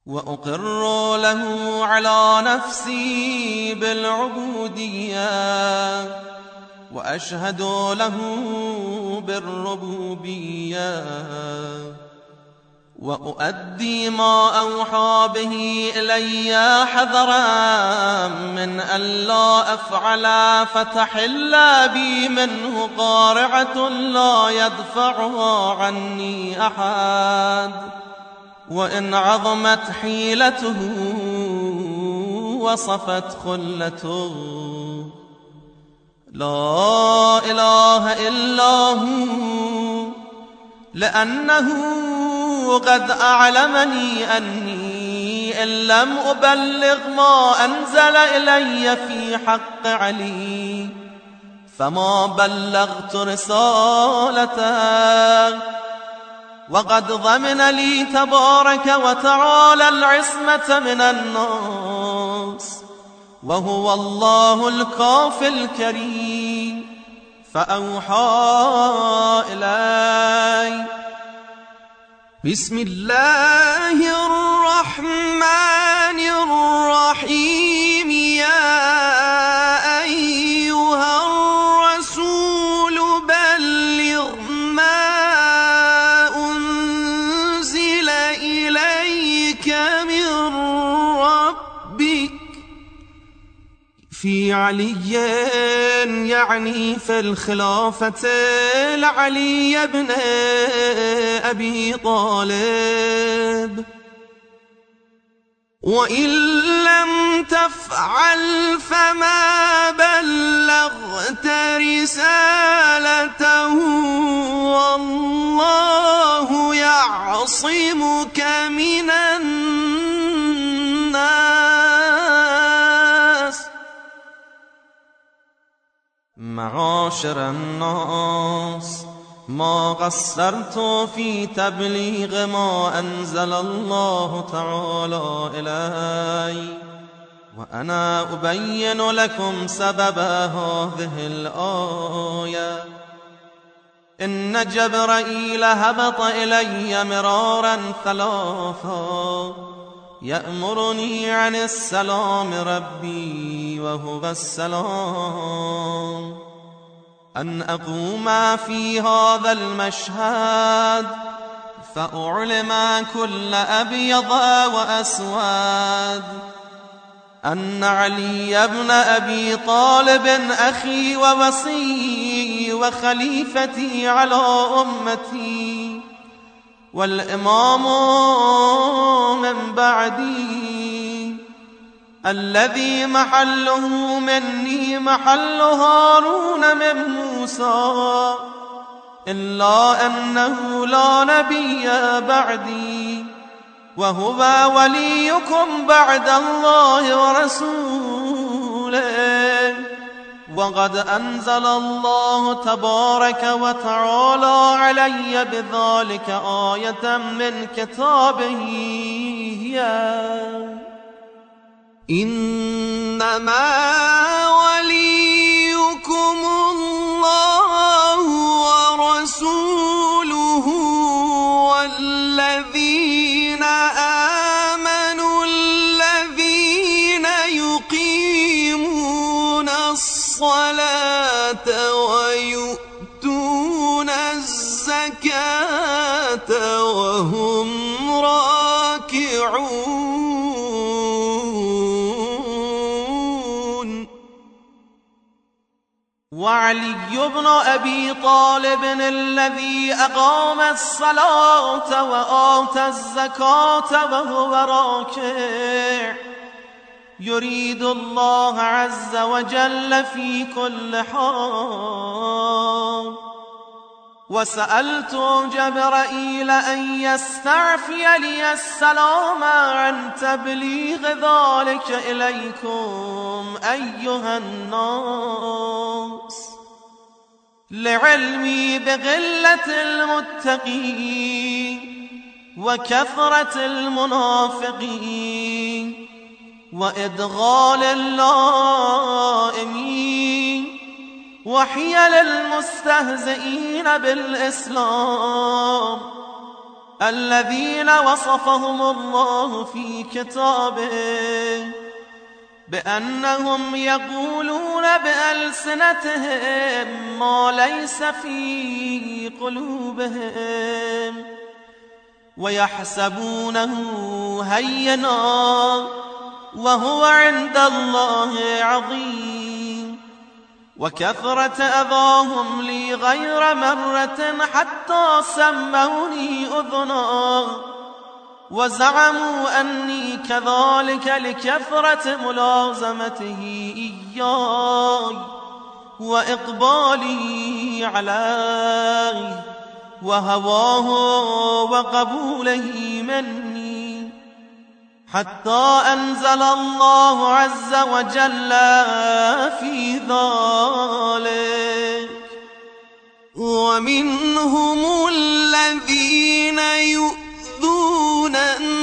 وأقر له على نفسي بالعبودية وأشهد له بالربوبية وأؤدي ما أوحى به إلي حذرا من ألا أفعل فتحل بي منه قارعة لا يدفعها عني أحد، وإن عظمت حيلته وصفت خلته لا إله إلا هو، لأنه قد أعلمني أني إن لم أبلغ ما أنزل إلي في حق علي فما بلغت رسالته، وقد ضمن لي تبارك وتعالى العصمة من الناس، وهو الله الكافي الكريم. فأوحى إلي بسم الله الرحمن الرحيم يا أيها الرسول بلغ ما أنزل إليك من ربك. في علي يعني في الخلافة لعلي بن أبي طالب، وإن لم تفعل فما بلغت رسالته والله يعصمك من الناس. معاشر الناس، ما قصرت في تبليغ ما أنزل الله تعالى إلي، وأنا أبين لكم سبب هذه الآية. إن جبرائيل هبط إلي مرارا ثلاثا يأمرني عن السلام ربي وهو السلام، أن أقوم في هذا المشهد فأعلم كل أبيض وأسود أن علي بن أبي طالب أخي ووصي وخليفتي على أمتي والإمام من بعدي، الذي محله مني محل هارون من موسى، إلا أنه لا نبي بعدي، وهو وليكم بعد الله ورسوله. وقد أنزل الله تبارك وتعالى علي بذلك آية من كتابه إنما وليكم الله ورسوله والذين آمنوا الذين يقيمون الصلاة ويؤتون الزكاة وهم راكعون. وعلي بن أبي طالب الذي أقام الصلاة وآتى الزكاة وهو راكع يريد الله عز وجل في كل حال. وسألت جبرائيل أن يستعفي لي السلام عن تبليغ ذلك إليكم أيها الناس، لعلمي بغلة المتقين وكثرة المنافقين وإدغال اللائمين وحيل المستهزئين بالإسلام، الذين وصفهم الله في كتابه بأنهم يقولون بألسنتهم ما ليس في قلوبهم ويحسبونه هينا وهو عند الله عظيم. وكثرة أذاهم لي غير مرة حتى سموني أذنا وزعموا أني كذلك لكثرة ملازمته إياي وإقبالي عليه وهواه وقبوله مني، حتى أنزل الله عز وجل في ذلك: ومنهم الذين يؤذون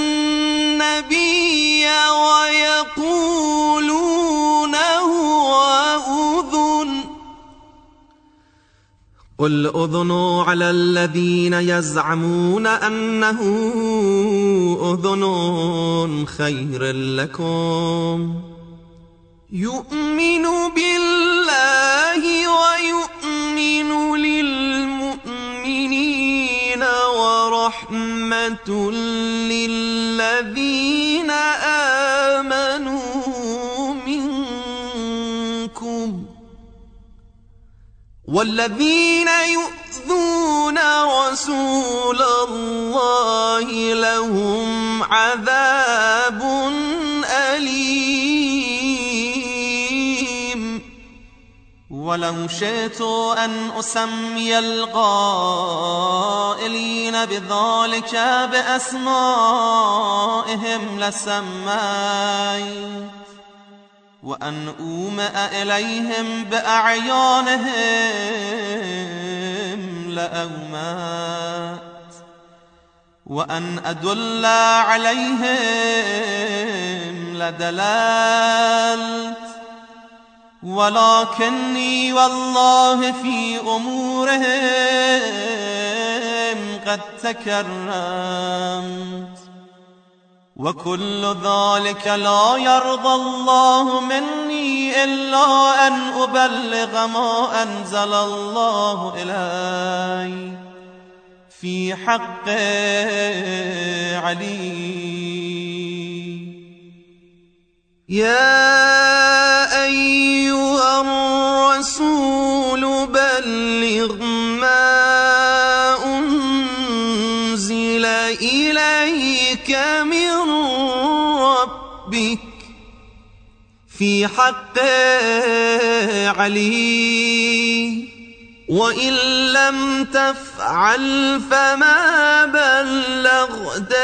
النبي ويقولون هو أذن قل أذن على الذين يزعمون أنه أذن خير لكم يؤمن بالله ويؤمن للمؤمنين ورحمة للذين آمنوا منكم، والذين يؤذون رسول الله لهم عذاب أليم. ولو شئت أن أسمي القائلين بذلك بأسمائهم لسميت، وأن أومئ إليهم بأعيانهم لأومأت، وأن أدل عليهم لدللت، ولكني والله في أمورهم قد تكرمت، وكل ذلك لا يرضى الله مني إلا أن أبلغ ما أنزل الله إلي في حق علي. يا أيها الرسول بلغ ما أنزل إليك من ربك في حق علي، وإن لم تفعل فما بلغت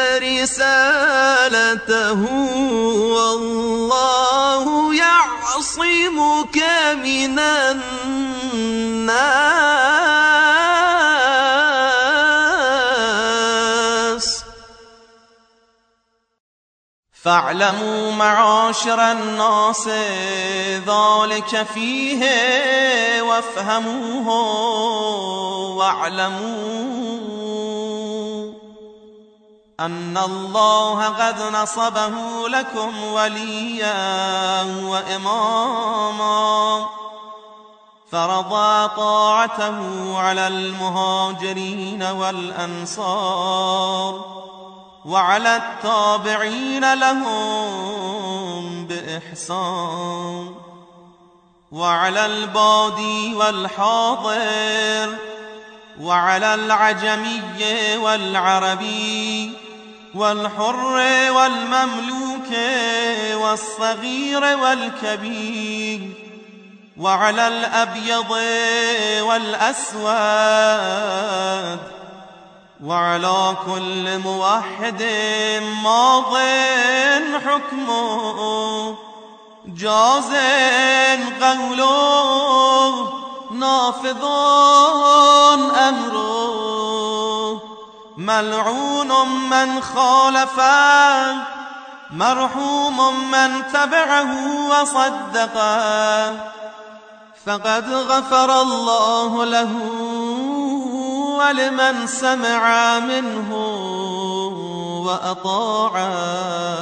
رسالته والله يعصمك من الناس. فاعلموا معاشر الناس ذلك فيه وافهموه واعلموا أن الله قد نصبه لكم وليا وإماما، فرض طاعته على المهاجرين والأنصار وعلى التابعين لهم بإحسان، وعلى البادي والحاضر، وعلى العجمي والعربي، والحر والمملوك، والصغير والكبير، وعلى الأبيض والأسود، وعلى كل موحد ماض حكمه جاز قوله نافذ أمره، ملعون من خالفه، مرحوم من تبعه وصدقه، فقد غفر الله له ولمن سمع منه وأطاع